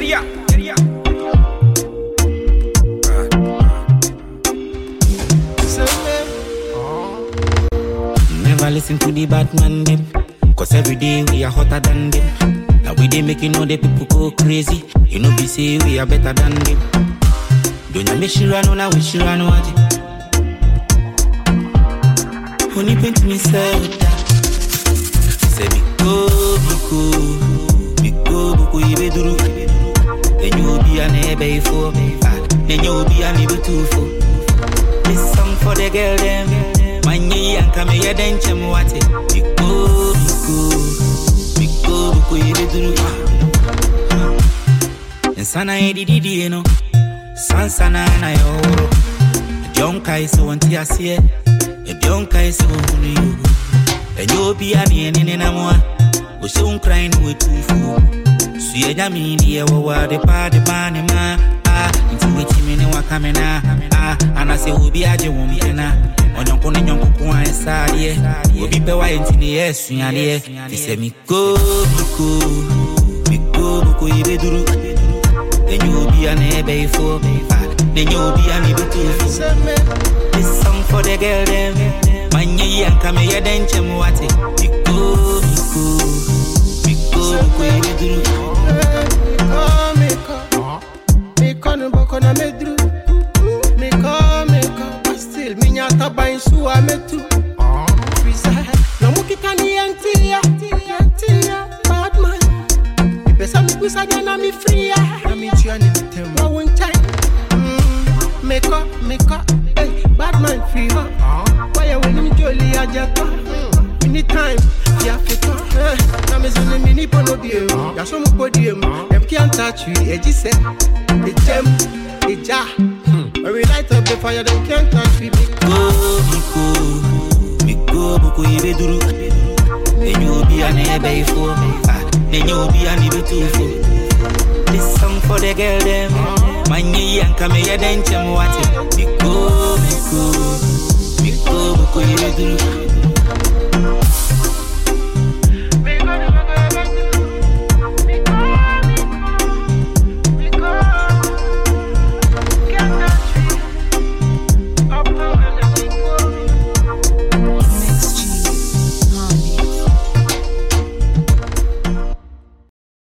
area. Never listen to the bad man them, cause every day we are hotter than them. Now we dey make you know the people go crazy. You know we say we are better than them. Don't you make sure I know now we sure I know what it. Honey paint me say say Biko buku ibe duru. Then you be an ebe for, then you be an ebe too for. This song for the girl them. Manye yanka me yeden chemu wate. Biko buku ibe duru. Insana didi no. Sansana na yoro. Jonka iso wanti asiye. Jonka iso hunu yo. Then you be an ene na moa. We soon crying with two fool. Suye jami ndiye wawa de pa de bani ma. Inti witi mene wakamena. And I say ubi aje wumena. Onyonkone nyonko kuwa esadiye. Ubi pewa inti ni yesu nyaliye. Tise miko buku ibe duru. Then you be an ebe for. Then you be an ebe too for. This song for the girl them. Manye yanka me yeden chemu wate. Biko buku ibe duru. Miko no boko na medru. Miko still minyata bain suwa metu. No mukitani yantia bad man. Pesa mi kusa jana mi free. Na mi chiani mitembo. One time. Miko, hey, bad man free. Why when I'm jolly ajata? Anytime, yeah, fito. Na me zone mini pono bio. Ya so mo podium. Them can't touch you. Eji say, eja. When we light up the fire, them can't touch me. Miko buku ibe duru. Then you be an ebe for. Then you be an ebe too for. This song for the girl them. Manye yanka me yeden chemu wate. Miko buku ibe duru.